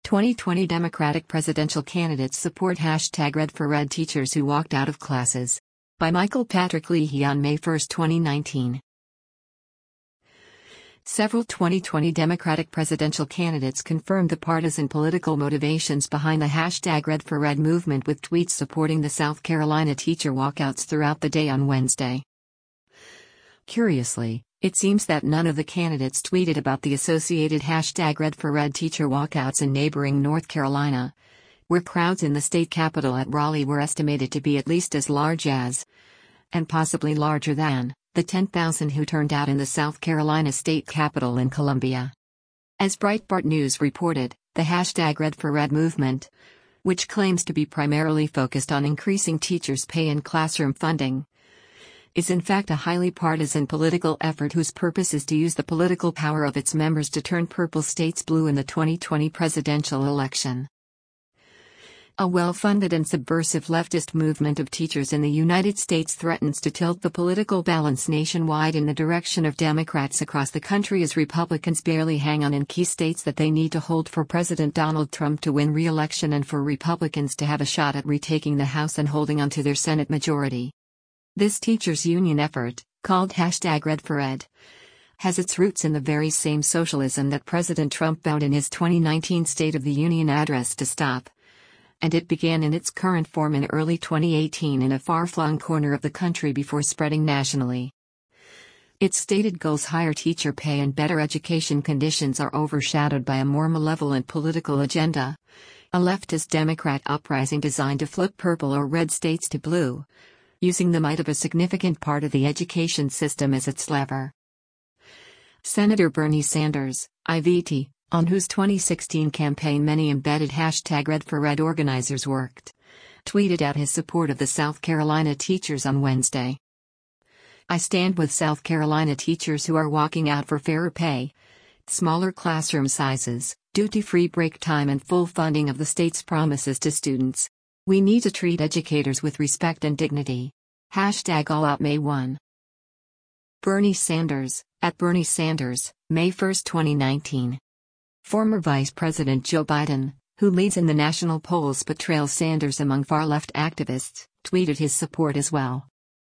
2020 Democratic presidential candidates support #RedForRed teachers who walked out of classes. By Michael Patrick Leahy on May 1, 2019. Several 2020 Democratic presidential candidates confirmed the partisan political motivations behind the #RedForRed movement with tweets supporting the South Carolina teacher walkouts throughout the day on Wednesday. Curiously, it seems that none of the candidates tweeted about the associated #RedForRed teacher walkouts in neighboring North Carolina, where crowds in the state capital at Raleigh were estimated to be at least as large as, and possibly larger than, the 10,000 who turned out in the South Carolina state capitol in Columbia. As Breitbart News reported, the #RedForRed movement, which claims to be primarily focused on increasing teachers' pay and classroom funding, is in fact a highly partisan political effort whose purpose is to use the political power of its members to turn purple states blue in the 2020 presidential election. A well-funded and subversive leftist movement of teachers in the United States threatens to tilt the political balance nationwide in the direction of Democrats across the country as Republicans barely hang on in key states that they need to hold for President Donald Trump to win re-election and for Republicans to have a shot at retaking the House and holding onto their Senate majority. This teachers' union effort, called #RedForRed, has its roots in the very same socialism that President Trump vowed in his 2019 State of the Union address to stop. And it began in its current form in early 2018 in a far-flung corner of the country before spreading nationally. Its stated goals, higher teacher pay and better education conditions, are overshadowed by a more malevolent political agenda, a leftist Democrat uprising designed to flip purple or red states to blue, using the might of a significant part of the education system as its lever. Senator Bernie Sanders, IVT, on whose 2016 campaign many embedded #RedForRed organizers worked, tweeted out his support of the South Carolina teachers on Wednesday. "I stand with South Carolina teachers who are walking out for fairer pay, smaller classroom sizes, duty-free break time and full funding of the state's promises to students. We need to treat educators with respect and dignity. #AllOut May 1. Bernie Sanders, at Bernie Sanders, May 1, 2019. Former Vice President Joe Biden, who leads in the national polls but trails Sanders among far-left activists, tweeted his support as well.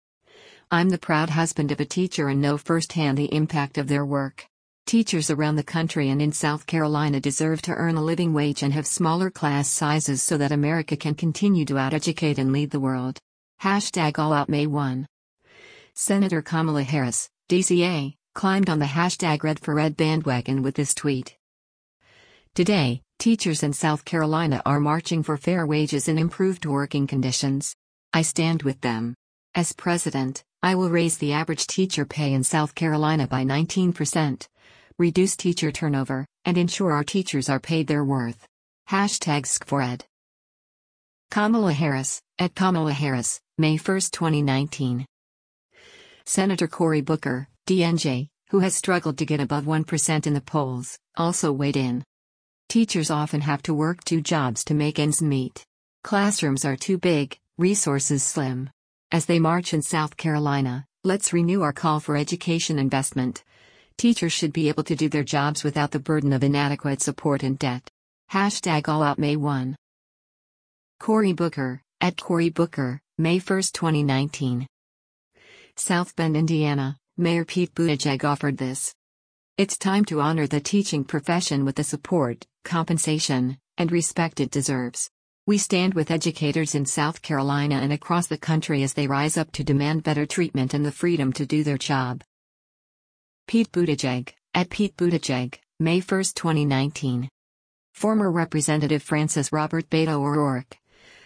"I'm the proud husband of a teacher and know firsthand the impact of their work. Teachers around the country and in South Carolina deserve to earn a living wage and have smaller class sizes so that America can continue to out-educate and lead the world. #AllOut May 1. Senator Kamala Harris, DCA, climbed on the #RedForRed bandwagon with this tweet. "Today, teachers in South Carolina are marching for fair wages and improved working conditions. I stand with them. As president, I will raise the average teacher pay in South Carolina by 19%. Reduce teacher turnover, and ensure our teachers are paid their worth. #SCForEd. Kamala Harris, at Kamala Harris, May 1, 2019. Senator Cory Booker, DNJ, who has struggled to get above 1% in the polls, also weighed in. "Teachers often have to work 2 jobs to make ends meet. Classrooms are too big, resources slim. As they march in South Carolina, let's renew our call for education investment. Teachers should be able to do their jobs without the burden of inadequate support and debt. #AllOut May 1. Cory Booker, at Cory Booker, May 1, 2019. South Bend, Indiana, Mayor Pete Buttigieg offered this. "It's time to honor the teaching profession with the support, compensation, and respect it deserves. We stand with educators in South Carolina and across the country as they rise up to demand better treatment and the freedom to do their job." Pete Buttigieg, at Pete Buttigieg, May 1, 2019. Former Representative Francis Robert Beto O'Rourke,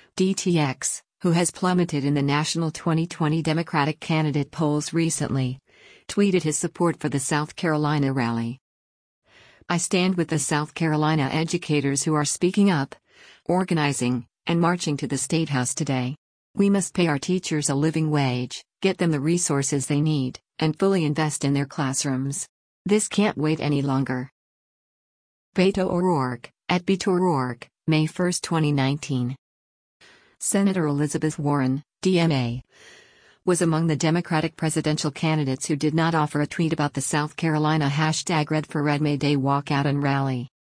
DTX, who has plummeted in the national 2020 Democratic candidate polls recently, tweeted his support for the South Carolina rally. "I stand with the South Carolina educators who are speaking up, organizing, and marching to the State House today. We must pay our teachers a living wage, get them the resources they need, and fully invest in their classrooms. This can't wait any longer." Beto O'Rourke, at Beto O'Rourke, May 1, 2019. Senator Elizabeth Warren, DMA, was among the Democratic presidential candidates who did not offer a tweet about the South Carolina #RedForRed May Day walkout and rally.